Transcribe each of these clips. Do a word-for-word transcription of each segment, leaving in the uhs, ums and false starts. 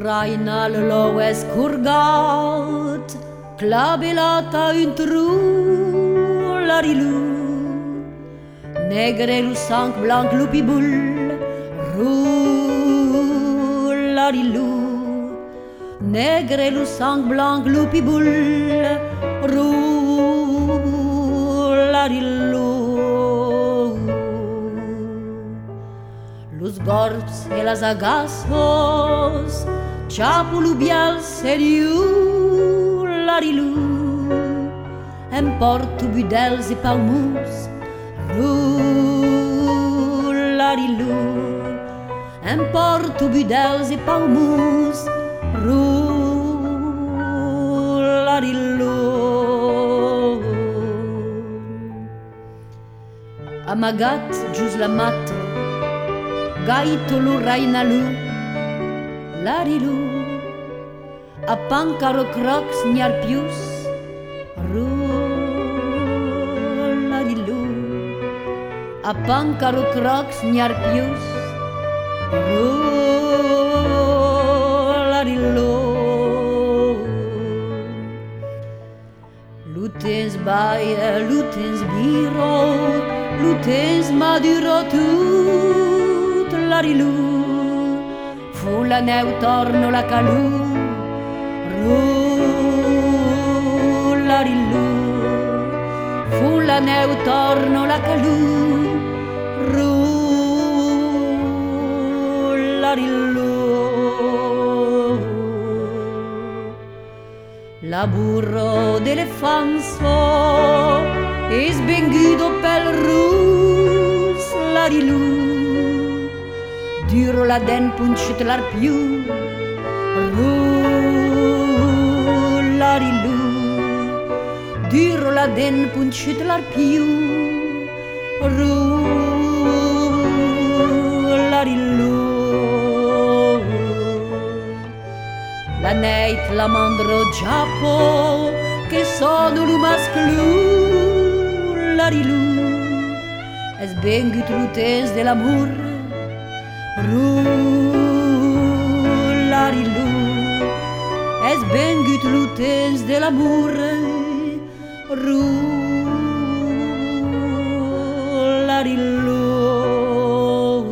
Rainal l'ou escurgat, clabelata un trou, larilou. Negre lu sang blanc lupiboule, roux, larilou. Negre lu sang blanc lupiboule, roux, larilou. Los gorbs e las agasos, ceapul bial seriu, larilou. Em porto budels e palmus, roux, larilou. Em porto budels e palmus, roux, larilou. Amagat gius la mat, gaitolu rainalu, larilou. A pancaro crocs niarpius, roux, larilou. A pancaro crocs niarpius, roux, larilou. Lutens baia, lutens biro, lutens maduro tut, larilou. Fu la neu torno la calù, roux, larilou. Fu la neu torno la calù, roux, larilou. La burro d'elefanso es bengudo pel rus, larilou. Duro la den puncit l'arpiu, roux, larilou. Duro la den puncit l'arpiu, roux, larilou. La neit la mandro giappo, che sono lu masclu, larilou. Es bengut lutens de l'amour, roux, larilou. Es bengut lutens de l'amour, roux, larilou.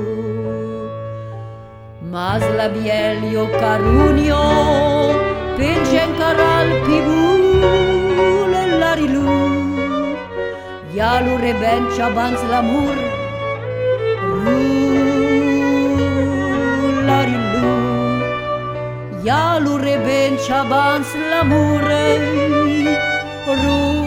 Mas la bielio carunio penge encara al pibul, larilou. Ja lu rebenci abans l'amour, roux, larilou. Ja lu rebenci abans l'amour, roux,